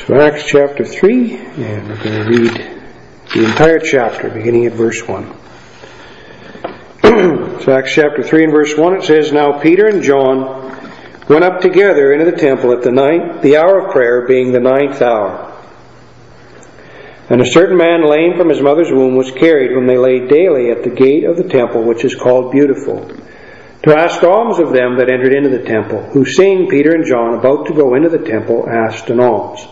So Acts chapter 3, and we're going to read the entire chapter, beginning at verse 1. So Acts chapter 3 and verse 1, it says, Now Peter and John went up together into the temple at the hour of prayer, being the 9th hour. And a certain man lame from his mother's womb was carried, whom they laid daily at the gate of the temple, which is called Beautiful, to ask alms of them that entered into the temple, who seeing Peter and John about to go into the temple, asked an alms.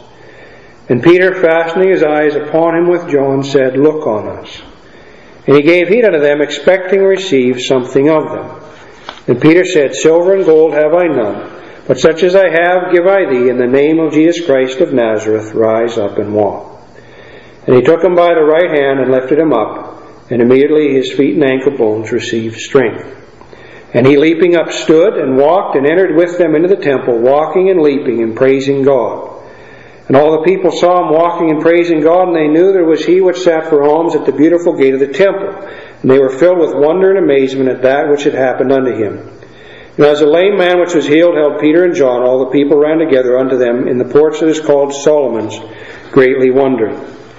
And Peter, fastening his eyes upon him with John, said, Look on us. And he gave heed unto them, expecting to receive something of them. And Peter said, Silver and gold have I none, but such as I have give I thee. In the name of Jesus Christ of Nazareth, rise up and walk. And he took him by the right hand and lifted him up, and immediately his feet and ankle bones received strength. And he leaping up stood and walked and entered with them into the temple, walking and leaping and praising God. And all the people saw him walking and praising God, and they knew there was he which sat for alms at the beautiful gate of the temple. And they were filled with wonder and amazement at that which had happened unto him. And as a lame man which was healed held Peter and John, all the people ran together unto them in the porch that is called Solomon's, greatly wondering.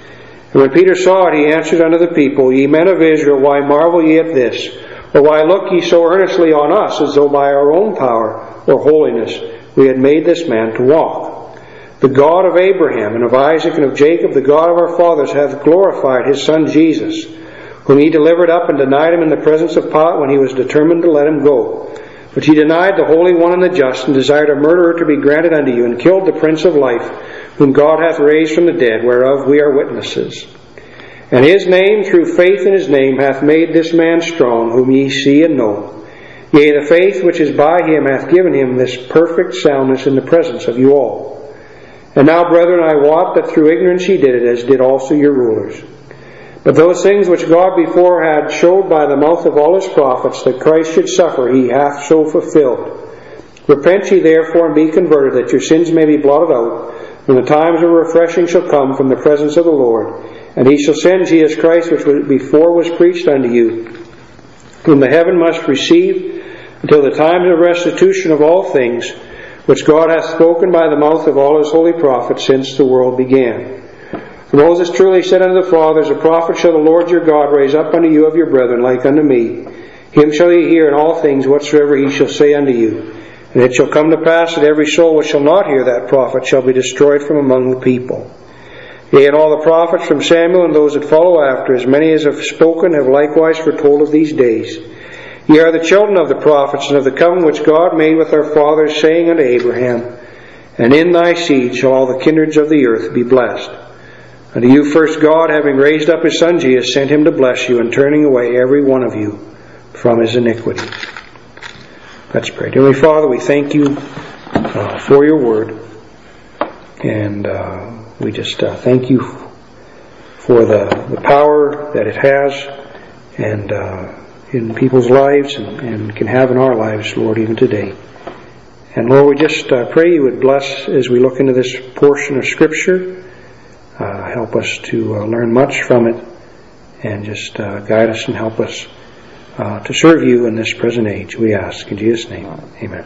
And when Peter saw it, he answered unto the people, Ye men of Israel, why marvel ye at this? Or why look ye so earnestly on us, as though by our own power or holiness we had made this man to walk? The God of Abraham and of Isaac and of Jacob, the God of our fathers, hath glorified his Son Jesus, whom he delivered up and denied him in the presence of Pilate when he was determined to let him go. But ye denied the Holy One and the Just, and desired a murderer to be granted unto you, and killed the Prince of Life, whom God hath raised from the dead, whereof we are witnesses. And his name, through faith in his name, hath made this man strong, whom ye see and know. Yea, the faith which is by him hath given him this perfect soundness in the presence of you all. And now, brethren, I wot that through ignorance ye did it, as did also your rulers. But those things which God before had showed by the mouth of all his prophets, that Christ should suffer, he hath so fulfilled. Repent ye therefore, and be converted, that your sins may be blotted out, when the times of refreshing shall come from the presence of the Lord. And he shall send Jesus Christ, which before was preached unto you, whom the heaven must receive, until the times of restitution of all things, which God hath spoken by the mouth of all his holy prophets since the world began. For Moses truly said unto the fathers, A prophet shall the Lord your God raise up unto you of your brethren, like unto me. Him shall ye hear in all things whatsoever he shall say unto you. And it shall come to pass that every soul which shall not hear that prophet shall be destroyed from among the people. Yea, and all the prophets from Samuel and those that follow after, as many as have spoken, have likewise foretold of these days. Ye are the children of the prophets, and of the covenant which God made with our fathers, saying unto Abraham, And in thy seed shall all the kindreds of the earth be blessed. Unto you first God, having raised up his Son Jesus, sent him to bless you, and turning away every one of you from his iniquity. Let's pray. Dear Father, we thank you for your word. And we just thank you for the power that it has and in people's lives and can have in our lives, Lord, even today. And Lord, we just pray you would bless as we look into this portion of Scripture. Help us to learn much from it, and just guide us and help us to serve you in this present age, we ask. In Jesus' name, amen.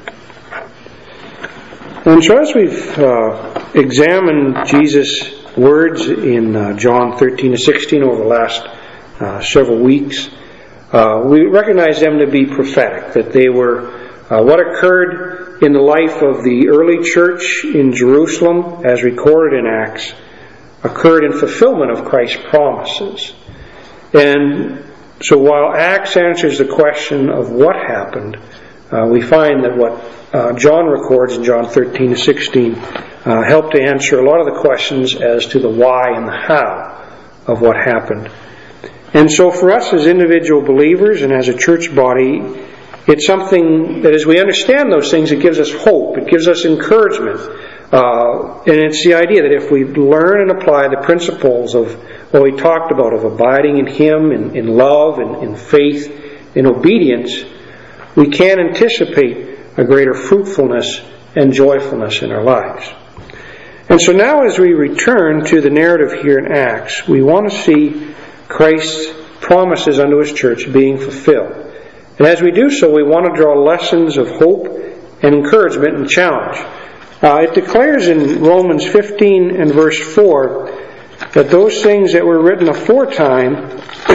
And so as we've examined Jesus' words in John 13 to 16 over the last several weeks, we recognize them to be prophetic, that they were what occurred in the life of the early church in Jerusalem, as recorded in Acts, occurred in fulfillment of Christ's promises. And so while Acts answers the question of what happened, we find that what John records in John 13 to 16 helped to answer a lot of the questions as to the why and the how of what happened. And so for us as individual believers and as a church body, it's something that as we understand those things, it gives us hope, it gives us encouragement. And it's the idea that if we learn and apply the principles of what we talked about, of abiding in Him, in love, and in faith, in obedience, we can anticipate a greater fruitfulness and joyfulness in our lives. And so now as we return to the narrative here in Acts, we want to see Christ's promises unto His church being fulfilled. And as we do so, we want to draw lessons of hope and encouragement and challenge. It declares in Romans 15 and verse 4 that those things that were written aforetime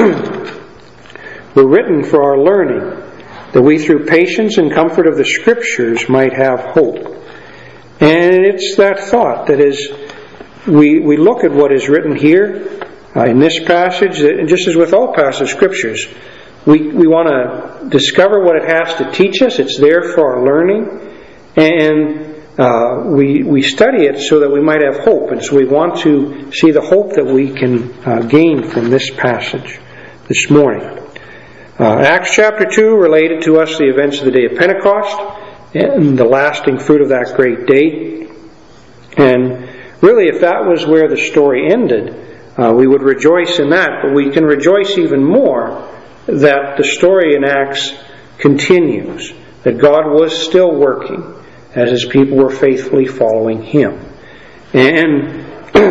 were written for our learning, that we through patience and comfort of the Scriptures might have hope. And it's that thought that as we look at what is written here in this passage, and just as with all passages of Scriptures, we want to discover what it has to teach us. It's there for our learning. And we study it so that we might have hope. And so we want to see the hope that we can gain from this passage this morning. Acts chapter 2 related to us the events of the day of Pentecost and the lasting fruit of that great day. And really, if that was where the story ended, we would rejoice in that. But we can rejoice even more that the story in Acts continues, that God was still working as His people were faithfully following Him. And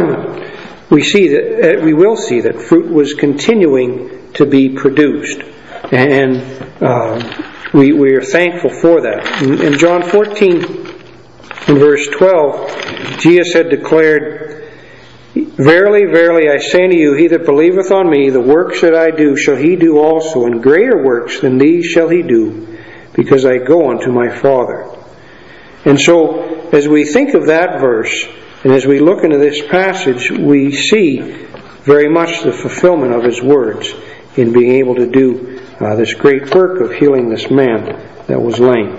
we will see that fruit was continuing to be produced. And we are thankful for that. In John 14 and verse 12, Jesus had declared, "Verily, verily, I say unto you, he that believeth on me, the works that I do shall he do also, and greater works than these shall he do, because I go unto my Father." And so, as we think of that verse, and as we look into this passage, we see very much the fulfillment of His words in being able to do this great work of healing this man that was lame.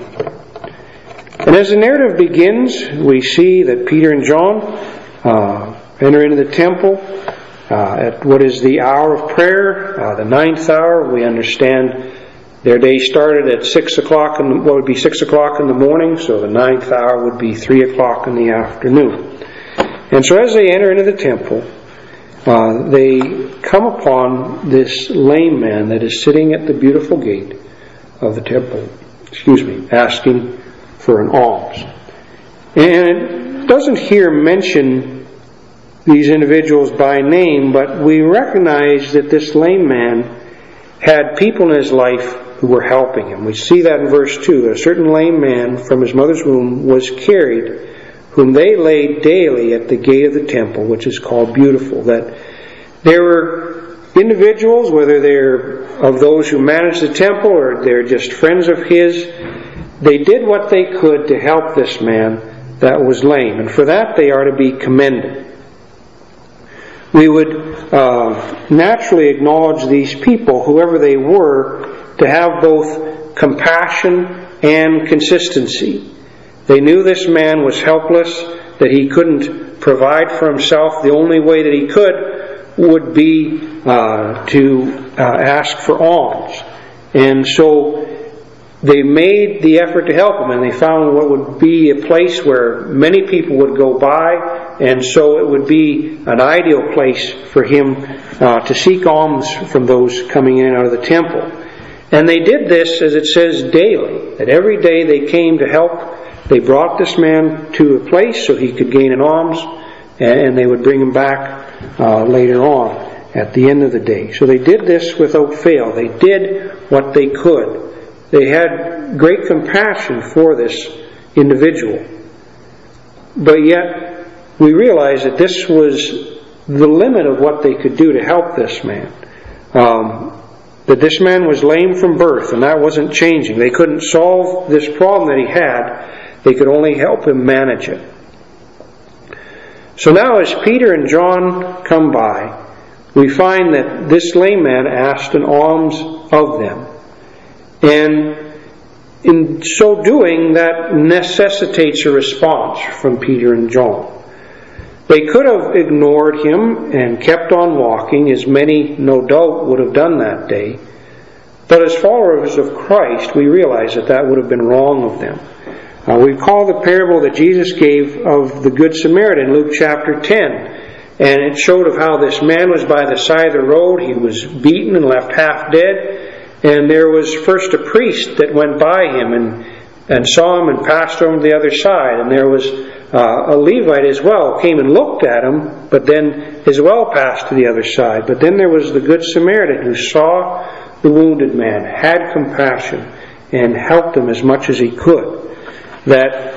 And as the narrative begins, we see that Peter and John enter into the temple at what is the hour of prayer, the 9th hour. We understand their day started at 6 o'clock, what would be 6 o'clock in the morning, so the 9th hour would be 3 o'clock in the afternoon. And so as they enter into the temple, they come upon this lame man that is sitting at the beautiful gate of the temple, asking for an alms. And it doesn't here mention these individuals by name, but we recognize that this lame man had people in his life who were helping him. We see that in verse 2. A certain lame man from his mother's womb was carried, whom they laid daily at the gate of the temple, which is called Beautiful. That there were individuals, whether they're of those who managed the temple or they're just friends of his, they did what they could to help this man that was lame. And for that they are to be commended. We would naturally acknowledge these people, whoever they were, to have both compassion and consistency. They knew this man was helpless, that he couldn't provide for himself. The only way that he could would be to ask for alms. And so they made the effort to help him, and they found what would be a place where many people would go by, and so it would be an ideal place for him to seek alms from those coming in and out of the temple. And they did this, as it says, daily, that every day they came to help. They brought this man to a place so he could gain an alms, and they would bring him back later on at the end of the day. So they did this without fail. They did what they could. They had great compassion for this individual. But yet, we realize that this was the limit of what they could do to help this man. That this man was lame from birth, and that wasn't changing. They couldn't solve this problem that he had. They could only help him manage it. So now as Peter and John come by, we find that this lame man asked an alms of them. And in so doing, that necessitates a response from Peter and John. They could have ignored him and kept on walking, as many no doubt would have done that day. But as followers of Christ, we realize that that would have been wrong of them. We call the parable that Jesus gave of the Good Samaritan in Luke chapter 10. And it showed of how this man was by the side of the road. He was beaten and left half dead. And there was first a priest that went by him and saw him and passed over to the other side. And there was a Levite as well, came and looked at him, but then as well passed to the other side. But then there was the Good Samaritan who saw the wounded man, had compassion, and helped him as much as he could. That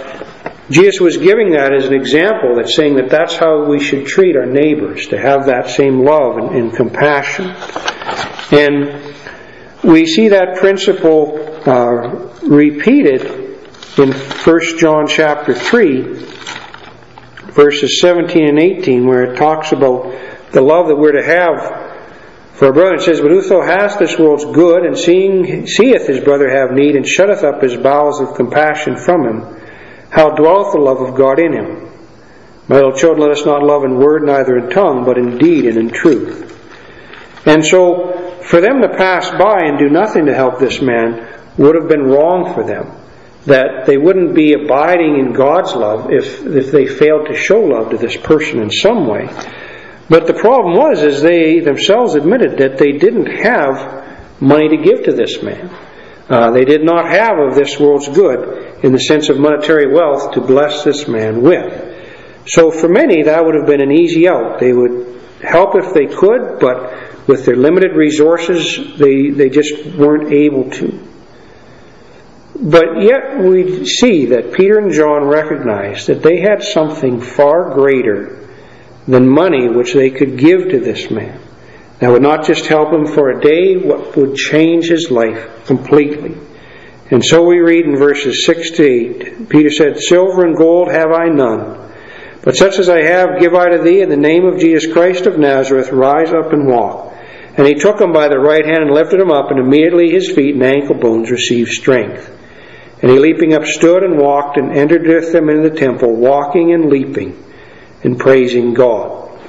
Jesus was giving that as an example, that's saying that that's how we should treat our neighbors, to have that same love and compassion. And we see that principle repeated in 1 John chapter 3, verses 17 and 18, where it talks about the love that we're to have for a brother. It says, "But whoso hath this world's good, and seeth his brother have need, and shutteth up his bowels of compassion from him, how dwelleth the love of God in him? My little children, let us not love in word, neither in tongue, but in deed and in truth." And so, for them to pass by and do nothing to help this man would have been wrong for them. That they wouldn't be abiding in God's love if they failed to show love to this person in some way. But the problem was, is they themselves admitted that they didn't have money to give to this man. They did not have of this world's good in the sense of monetary wealth to bless this man with. So for many, that would have been an easy out. They would help if they could, but with their limited resources, they just weren't able to. But yet we see that Peter and John recognized that they had something far greater than money which they could give to this man. That would not just help him for a day, what would change his life completely. And so we read in verses 6 to 8, Peter said, "Silver and gold have I none, but such as I have give I to thee. In the name of Jesus Christ of Nazareth, rise up and walk. And he took him by the right hand and lifted him up, and immediately his feet and ankle bones received strength. And he leaping up stood and walked, and entered with them into the temple, walking and leaping and praising God."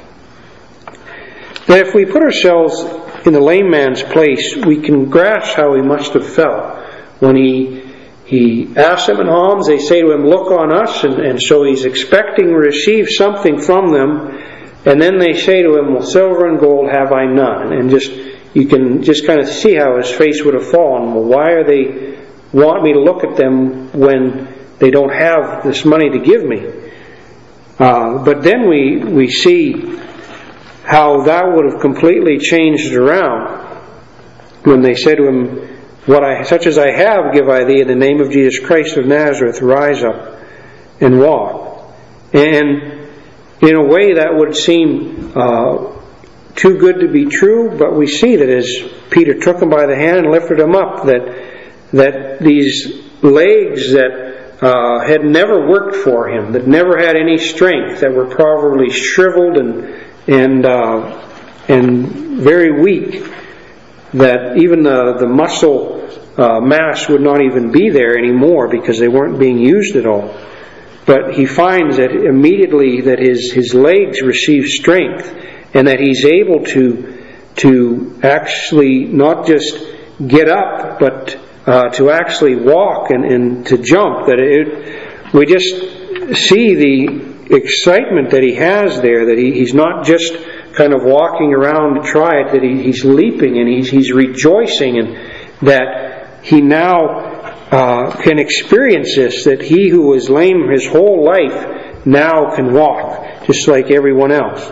Now, if we put ourselves in the lame man's place, we can grasp how he must have felt when he asked them in alms. They say to him, "Look on us," and so he's expecting to receive something from them. And then they say to him, "Well, silver and gold have I none." And you can just kind of see how his face would have fallen. Well, why are they want me to look at them when they don't have this money to give me? But then we see how that would have completely changed around when they said to him, "Such as I have give I thee, in the name of Jesus Christ of Nazareth, rise up and walk." And in a way that would seem too good to be true, but we see that as Peter took him by the hand and lifted him up, that these legs that had never worked for him, that never had any strength, that were probably shriveled and very weak, that even the muscle mass would not even be there anymore because they weren't being used at all. But he finds that immediately that his legs receive strength, and that he's able to actually not just get up, but to actually walk and to jump. We just see the excitement that he has there, that he's not just kind of walking around to try it, that he's leaping and he's rejoicing, and that he now can experience this, that he who was lame his whole life now can walk, just like everyone else.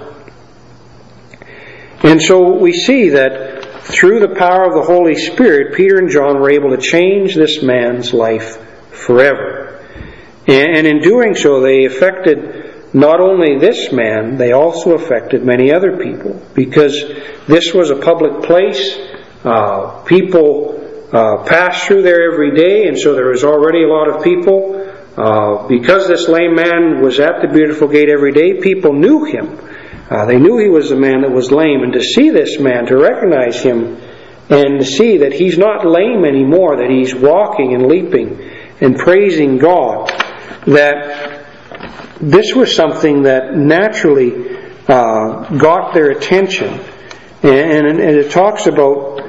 And so we see that through the power of the Holy Spirit, Peter and John were able to change this man's life forever. And in doing so, they affected not only this man, they also affected many other people. Because this was a public place, people passed through there every day, and so there was already a lot of people. Because this lame man was at the Beautiful Gate every day, people knew him. They knew he was the man that was lame, and to see this man, to recognize him, and to see that he's not lame anymore, that he's walking and leaping and praising God, that this was something that naturally got their attention. And it talks about,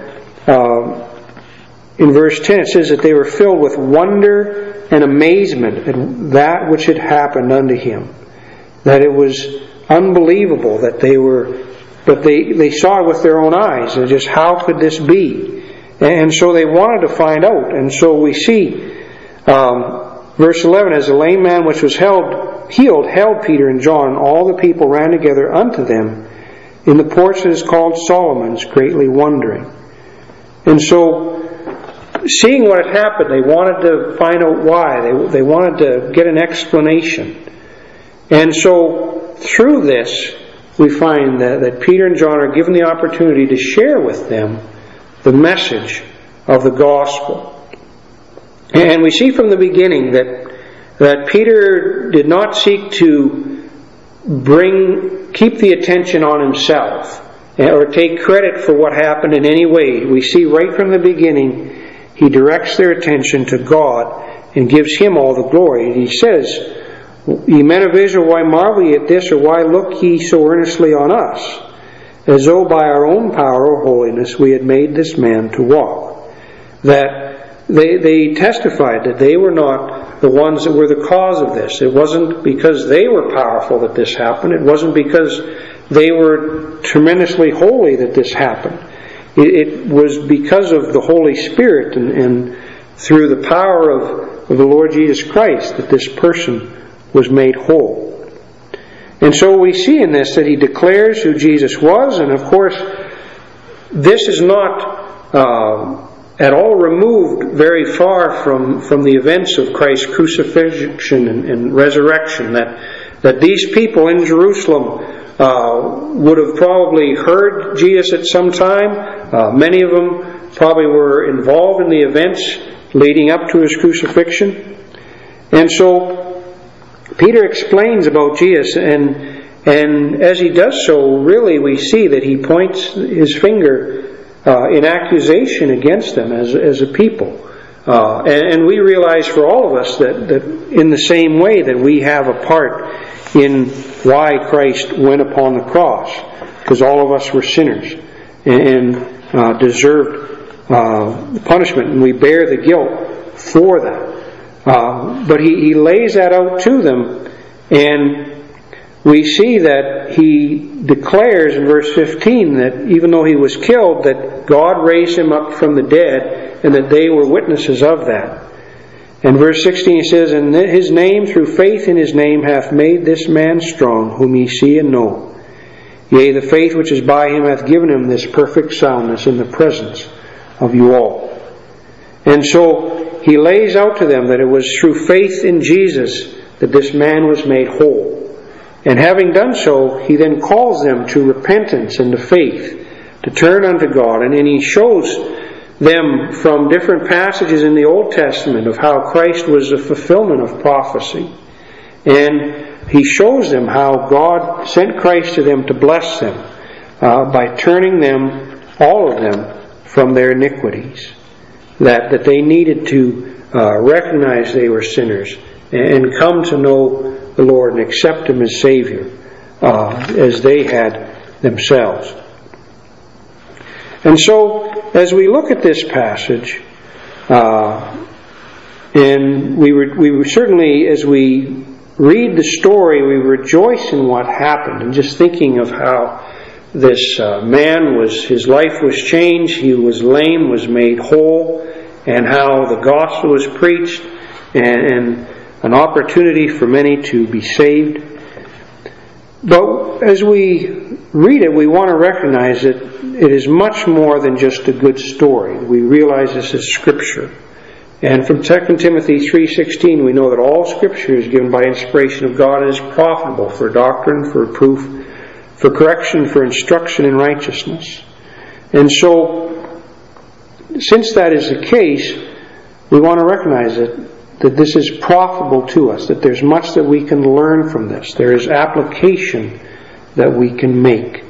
in verse 10, it says that they were filled with wonder and amazement at that which had happened unto him. That it was unbelievable that but they saw it with their own eyes, and just how could this be? And so they wanted to find out. And so we see verse 11, as the lame man which was healed held Peter and John, and all the people ran together unto them in the porch that is called Solomon's, greatly wondering. And so seeing what had happened, they wanted to find out why. They wanted to get an explanation. And so, through this, we find that Peter and John are given the opportunity to share with them the message of the gospel. And we see from the beginning that Peter did not seek to keep the attention on himself or take credit for what happened in any way. We see right from the beginning he directs their attention to God and gives Him all the glory. He says, "Ye men of Israel, why marvel ye at this, or why look ye so earnestly on us, as though by our own power or holiness we had made this man to walk?" That they testified that they were not the ones that were the cause of this. It wasn't because they were powerful that this happened. It wasn't because they were tremendously holy that this happened. It was because of the Holy Spirit and through the power of the Lord Jesus Christ that this person was made whole. And so we see in this that he declares who Jesus was, and of course this is not at all removed very far from the events of Christ's crucifixion and resurrection, that these people in Jerusalem would have probably heard Jesus at some time. Many of them probably were involved in the events leading up to His crucifixion. And so Peter explains about Jesus, and as he does so, really we see that he points his finger in accusation against them as a people. And we realize for all of us that in the same way that we have a part in why Christ went upon the cross, because all of us were sinners and deserved punishment, and we bear the guilt for that. But he lays that out to them, and we see that he declares in verse 15 that even though he was killed, that God raised him up from the dead, and that they were witnesses of that. And verse 16 he says, "And His name, through faith in His name, hath made this man strong, whom ye see and know. Yea, the faith which is by Him hath given him this perfect soundness in the presence of you all." And so he lays out to them that it was through faith in Jesus that this man was made whole. And having done so, he then calls them to repentance and to faith, to turn unto God. And then he shows them from different passages in the Old Testament of how Christ was the fulfillment of prophecy. And he shows them how God sent Christ to them to bless them by turning them, all of them, from their iniquities. That they needed to recognize they were sinners and come to know the Lord and accept Him as Savior as they had themselves. And so, as we look at this passage, and we certainly, as we read the story, we rejoice in what happened, and just thinking of how this man his life was changed, he was lame, was made whole, and how the gospel was preached, and an opportunity for many to be saved. But as we read it, we want to recognize that it is much more than just a good story. We realize this is Scripture. And from 2 Timothy 3:16, we know that all Scripture is given by inspiration of God and is profitable for doctrine, for reproof, for correction, for instruction in righteousness. And so, since that is the case, we want to recognize that this is profitable to us, that there's much that we can learn from this. There is application that we can make.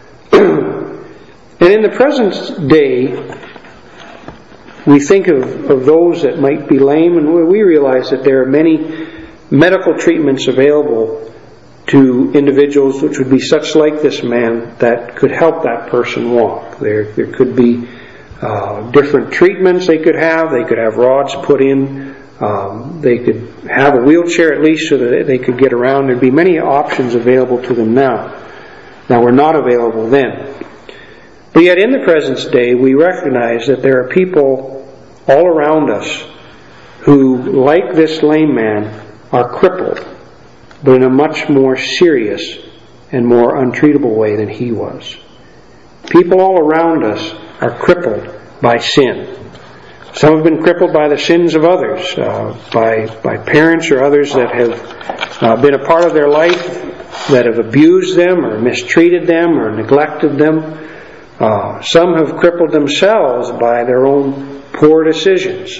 And in the present day, we think of those that might be lame, and we realize that there are many medical treatments available to individuals which would be such like this man that could help that person walk. There could be different treatments they could have. They could have rods put in. They could have a wheelchair at least so that they could get around. There'd be many options available to them now that were not available then. But yet in the present day, we recognize that there are people all around us who, like this lame man, are crippled, but in a much more serious and more untreatable way than he was. People all around us are crippled by sin. Some have been crippled by the sins of others, by parents or others that have been a part of their life, that have abused them or mistreated them or neglected them. Some have crippled themselves by their own poor decisions.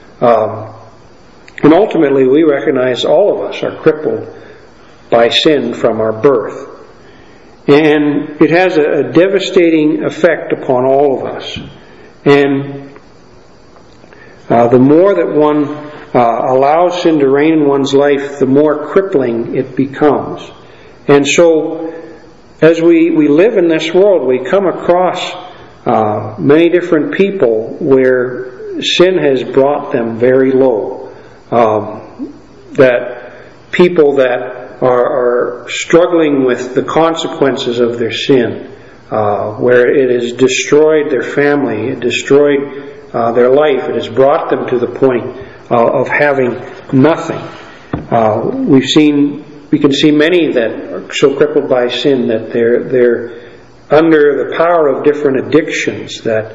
And ultimately, we recognize all of us are crippled by sin from our birth. And it has a devastating effect upon all of us. And the more that one allows sin to reign in one's life, the more crippling it becomes. And so, as we live in this world, we come across many different people where sin has brought them very low. That people that are struggling with the consequences of their sin, where it has destroyed their family, it destroyed their life, it has brought them to the point of having nothing. We can see many that are so crippled by sin that they're under the power of different addictions that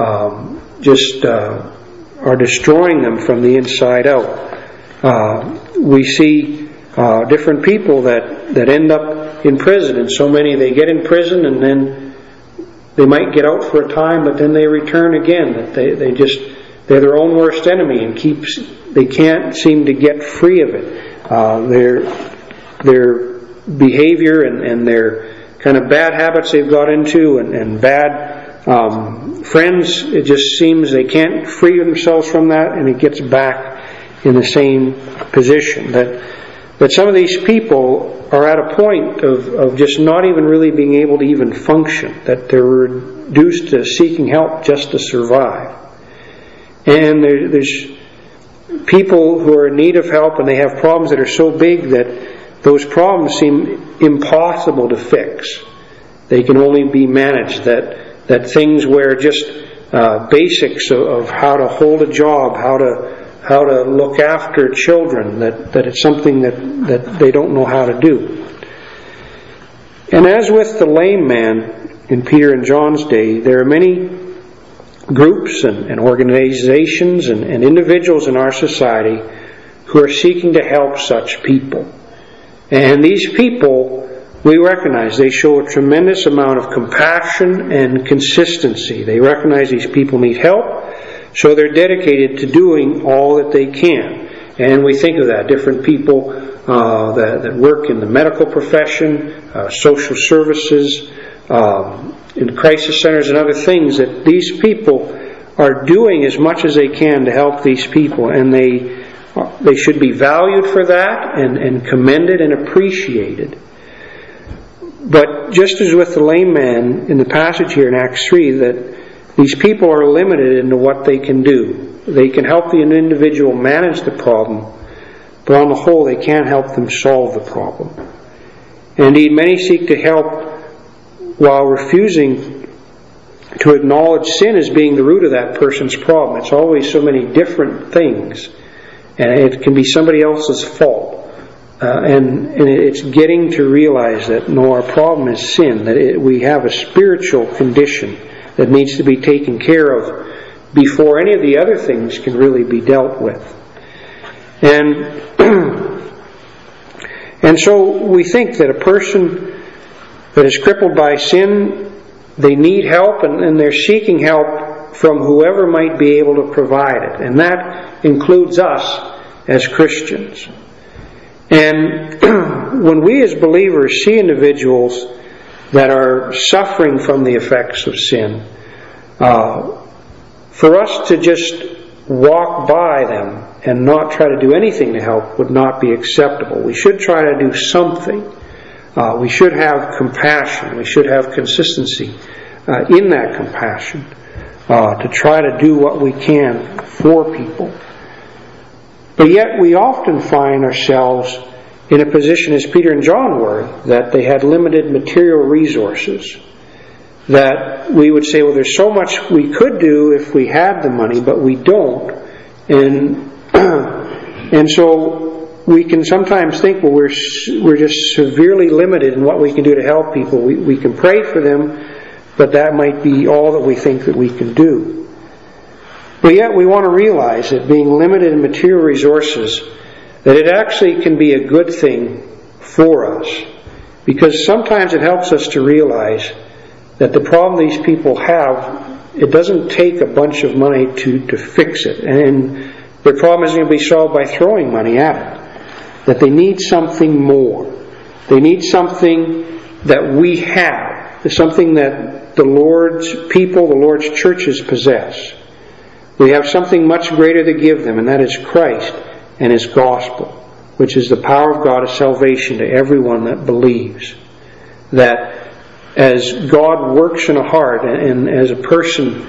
are destroying them from the inside out. We see different people that end up in prison, and so many they get in prison and then they might get out for a time, but then they return again. That they're their own worst enemy and they can't seem to get free of it. Their behavior and their kind of bad habits they've got into and bad friends, it just seems they can't free themselves from that, and it gets back in the same position. That some of these people are at a point of just not even really being able to even function, that they're reduced to seeking help just to survive. And there's people who are in need of help, and they have problems that are so big that those problems seem impossible to fix. They can only be managed. That things where just basics of how to hold a job, how to look after children, that it's something that they don't know how to do. And as with the lame man in Peter and John's day, there are many groups and organizations and individuals in our society who are seeking to help such people. And these people, we recognize, they show a tremendous amount of compassion and consistency. They recognize these people need help, so they're dedicated to doing all that they can. And we think of that, different people that work in the medical profession, social services, in crisis centers and other things, that these people are doing as much as they can to help these people, and they should be valued for that and commended and appreciated. But just as with the lame man in the passage here in Acts 3, that these people are limited into what they can do. They can help the individual manage the problem, but on the whole they can't help them solve the problem. And indeed, many seek to help while refusing to acknowledge sin as being the root of that person's problem. It's always so many different things, and it can be somebody else's fault. And it's getting to realize that no, our problem is sin, that we have a spiritual condition that needs to be taken care of before any of the other things can really be dealt with. And so we think that a person that is crippled by sin, they need help, and they're seeking help from whoever might be able to provide it. And that includes us as Christians. And when we as believers see individuals that are suffering from the effects of sin, for us to just walk by them and not try to do anything to help would not be acceptable. We should try to do something. We should have compassion. We should have consistency in that compassion to try to do what we can for people. But yet we often find ourselves in a position as Peter and John were, that they had limited material resources. That we would say, well, there's so much we could do if we had the money, but we don't. And so we can sometimes think, well, we're just severely limited in what we can do to help people. We can pray for them, but that might be all that we think that we can do. But yet we want to realize that being limited in material resources, that it actually can be a good thing for us. Because sometimes it helps us to realize that the problem these people have, it doesn't take a bunch of money to fix it. And their problem isn't going to be solved by throwing money at it. That they need something more. They need something that we have. Something that the Lord's people, the Lord's churches possess. We have something much greater to give them, and that is Christ and His gospel, which is the power of God of salvation to everyone that believes. That as God works in a heart, and as a person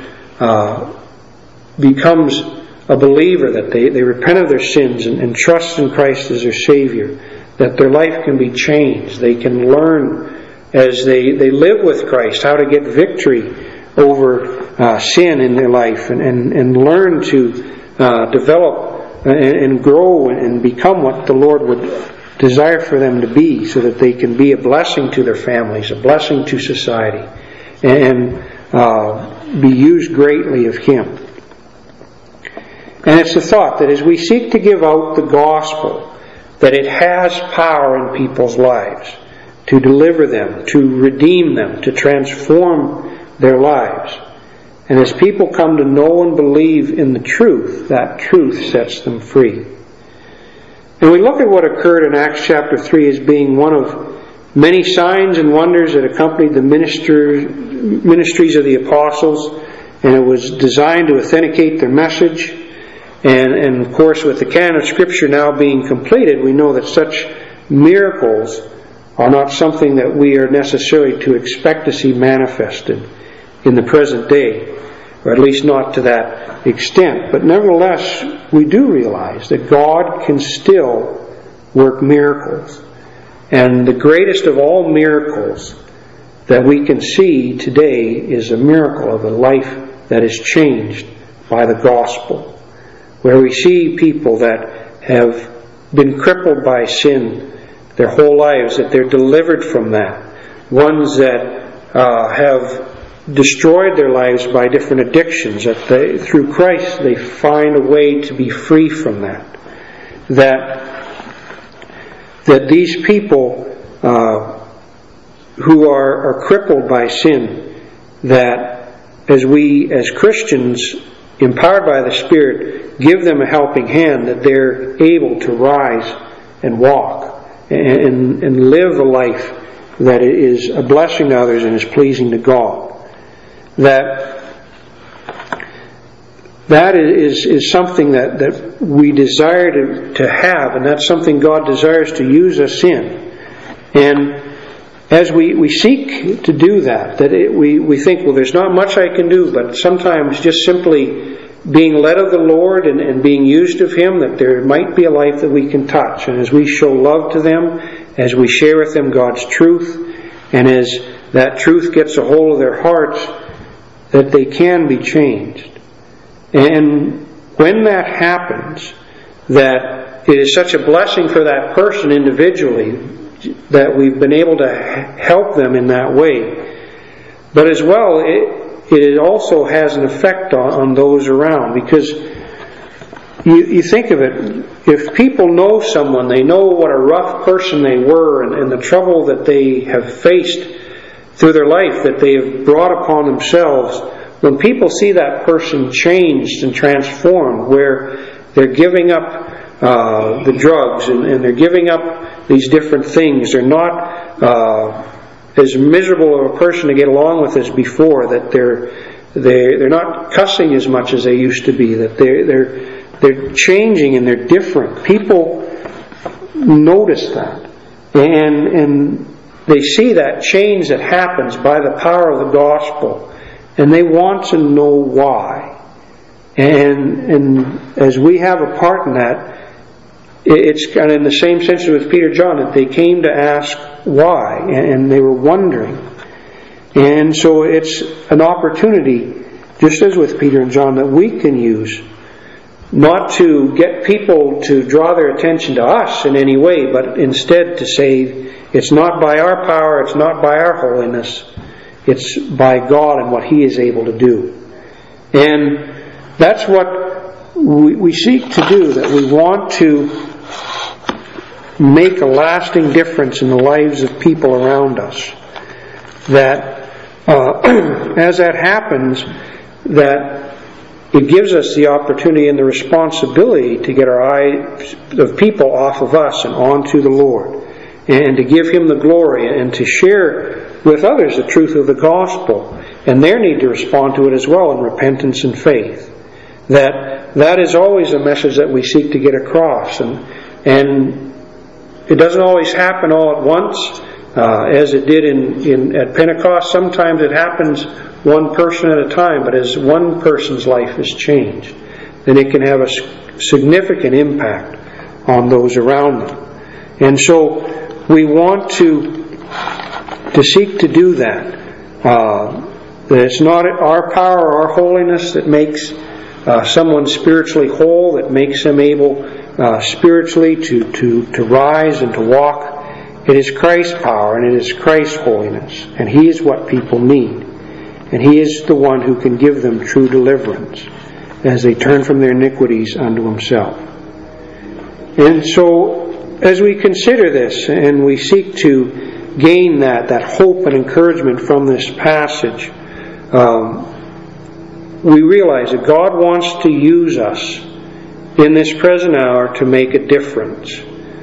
becomes a believer, that they repent of their sins and trust in Christ as their Savior, that their life can be changed. They can learn as they live with Christ how to get victory over sin in their life, and learn to develop and grow and become what the Lord would desire for them to be, so that they can be a blessing to their families, a blessing to society, and be used greatly of Him. And it's the thought that as we seek to give out the gospel, that it has power in people's lives to deliver them, to redeem them, to transform their lives. And as people come to know and believe in the truth, that truth sets them free. And we look at what occurred in Acts chapter 3 as being one of many signs and wonders that accompanied the ministries of the apostles, and it was designed to authenticate their message. And of course, with the canon of Scripture now being completed, we know that such miracles are not something that we are necessarily to expect to see manifested in the present day, or at least not to that extent. But nevertheless, we do realize that God can still work miracles. And the greatest of all miracles that we can see today is a miracle of a life that is changed by the gospel, where we see people that have been crippled by sin their whole lives, that they're delivered from that. Ones that have destroyed their lives by different addictions, that through Christ they find a way to be free from that. That these people who are crippled by sin, that as we as Christians, empowered by the Spirit, give them a helping hand, that they're able to rise and walk and live a life that is a blessing to others and is pleasing to God. That is something that we desire to have, and that's something God desires to use us in. And as we seek to do that we think, well, there's not much I can do, but sometimes just simply being led of the Lord and being used of Him, that there might be a life that we can touch. And as we show love to them, as we share with them God's truth, and as that truth gets a hold of their hearts, that they can be changed. And when that happens, that it is such a blessing for that person individually, that we've been able to help them in that way. But as well, it also has an effect on those around, because you think of it, if people know someone, they know what a rough person they were and the trouble that they have faced through their life, that they have brought upon themselves. When people see that person changed and transformed, where they're giving up the drugs and they're giving up these different things, they're not as miserable of a person to get along with as before, that they're not cussing as much as they used to be, that they're changing and they're different. People notice that, and they see that change that happens by the power of the gospel, and they want to know why. And as we have a part in that, it's kind of in the same sense with Peter and John, that they came to ask why, and they were wondering. And so it's an opportunity, just as with Peter and John, that we can use, not to get people to draw their attention to us in any way, but instead to say, it's not by our power, it's not by our holiness, it's by God and what He is able to do. And that's what we seek to do, that we want to make a lasting difference in the lives of people around us. That as that happens, that it gives us the opportunity and the responsibility to get our eyes of people off of us and onto the Lord, and to give Him the glory, and to share with others the truth of the gospel, and their need to respond to it as well in repentance and faith. That is always a message that we seek to get across, and it doesn't always happen all at once, as it did at Pentecost. Sometimes it happens one person at a time, but as one person's life is changed, then it can have a significant impact on those around them. And so we want to seek to do that. That it's not our power or our holiness that makes someone spiritually whole, that makes them able spiritually to rise and to walk. It is Christ's power and it is Christ's holiness, and He is what people need, and He is the one who can give them true deliverance as they turn from their iniquities unto Himself. And so as we consider this and we seek to gain that hope and encouragement from this passage, we realize that God wants to use us in this present hour to make a difference.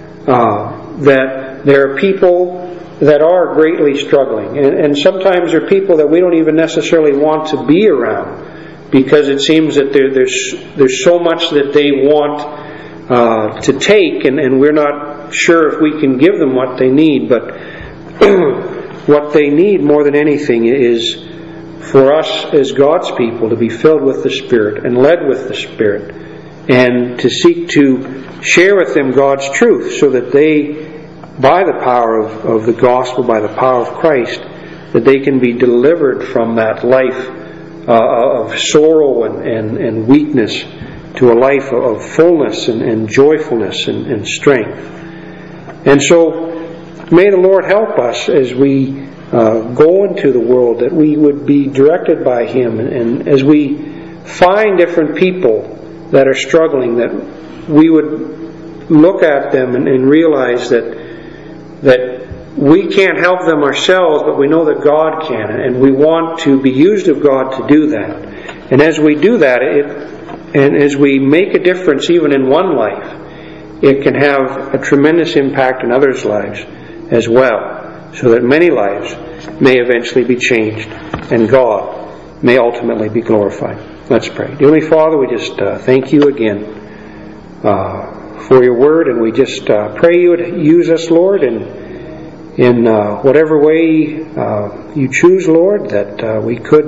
That there are people that are greatly struggling, and sometimes there are people that we don't even necessarily want to be around, because it seems that there's so much that they want to take, and we're not sure if we can give them what they need. But what they need more than anything is for us as God's people to be filled with the Spirit and led with the Spirit, and to seek to share with them God's truth, so that they, by the power of the gospel, by the power of Christ, that they can be delivered from that life of sorrow and weakness to a life of fullness and joyfulness and strength. And so may the Lord help us as we go into the world, that we would be directed by Him, and as we find different people that are struggling, that we would look at them and realize that we can't help them ourselves, but we know that God can, and we want to be used of God to do that. And as we do that, and as we make a difference even in one life, it can have a tremendous impact in others' lives as well, so that many lives may eventually be changed and God may ultimately be glorified. Let's pray. Dear Heavenly Father, we just thank You again for Your Word, and we just pray You would use us, Lord, in whatever way You choose, Lord, that we could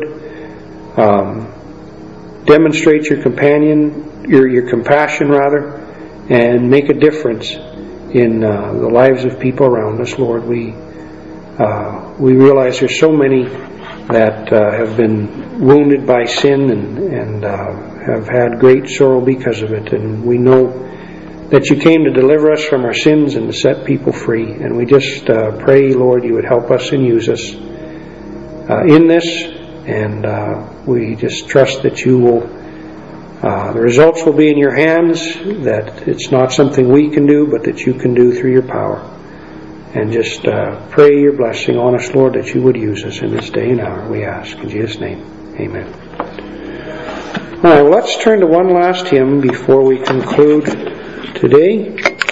demonstrate Your compassion, rather, and make a difference in the lives of people around us, Lord. We realize there's so many that have been wounded by sin and have had great sorrow because of it, and we know that You came to deliver us from our sins and to set people free. And we just pray, Lord, You would help us and use us in this, and we just trust that You will, the results will be in Your hands, that it's not something we can do, but that You can do through Your power. And just pray Your blessing on us, Lord, that You would use us in this day and hour, we ask. In Jesus' name, amen. All right, well, let's turn to one last hymn before we conclude today.